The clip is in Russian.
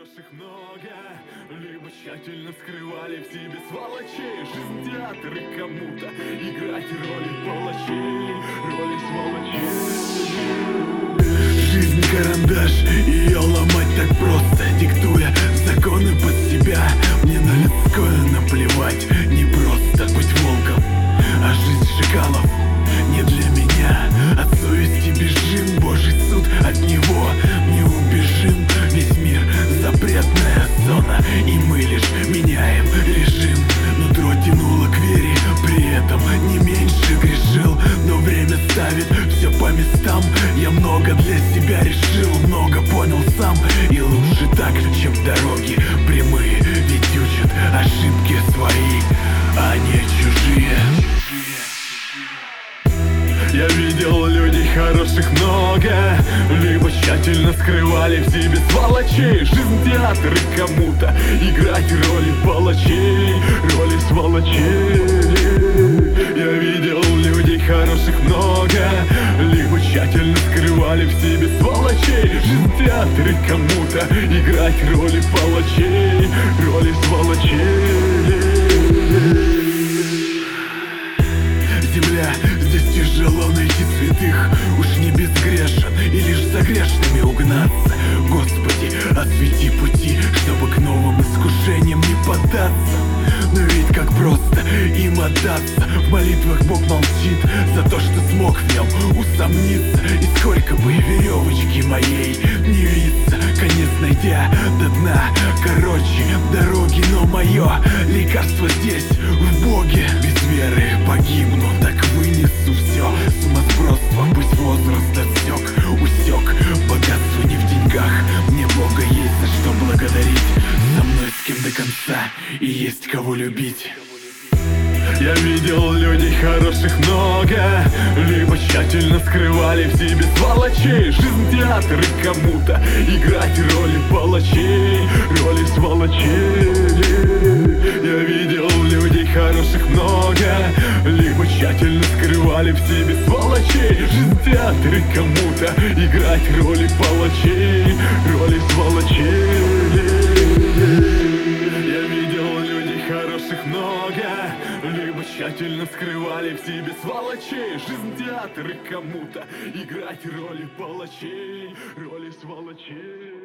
хороших много, либо тщательно скрывали в себе сволочей. Жизнь театр, и кому-то играть роли палачей, роли сволочей. Жизнь карандаш, ее ломать так просто, диктуя законы под себя. Мне на людское наплевать, не просто быть волком, а жизнь шакалов не для меня. От совести бежим, Божий суд от него не убежим. Весь мир запретная зона, и мы лишь меняем режим. Нутро тянуло к вере, при этом не меньше грешил. Но время ставит все по местам. Я много для себя решил, много понял сам. И лучше так, чем дороги прямые, ведь учат ошибки свои, а не чужие. Я видел людей хороших много, либо тщательно скрывали в себе сволочей. Жизнь театр, и кому-то играть роли палачей, роли сволочей. Я видел людей хороших много, либо тщательно скрывали в себе сволочей. Жизнь театр, и кому-то играть роли палачей, роли сволочей. Земля, здесь тяжело найти святых, уж не безгрешен и лишь за грешными угнаться. Господи, освети пути, чтобы к новым искушениям не поддаться. Но ведь как просто им отдаться. В молитвах Бог молчит за то, что смог в нем усомниться. И сколько бы веревочки моей не виться, конец найдя до дна. Короче, дороги, но мое лекарство здесь, в Боге. Без веры погибну, так вынесу все. Сумасбродство, пусть возраст отсек, усек. Богатство не в деньгах, мне Бога есть за что благодарить. Со мной с кем до конца и есть кого любить. Я видел людей хороших много, либо тщательно скрывали в себе сволочей. Жизнь театр, и кому-то играть роли палачей, роли сволочей. Я видел людей хороших много, либо тщательно скрывали в себе сволочей. Жизнь театр, и кому-то играть роли палачей, роли сволочей. Я видел людей хороших много, либо тщательно скрывали в себе сволочей. Жизнь театр, и кому-то играть роли палачей, роли сволочей.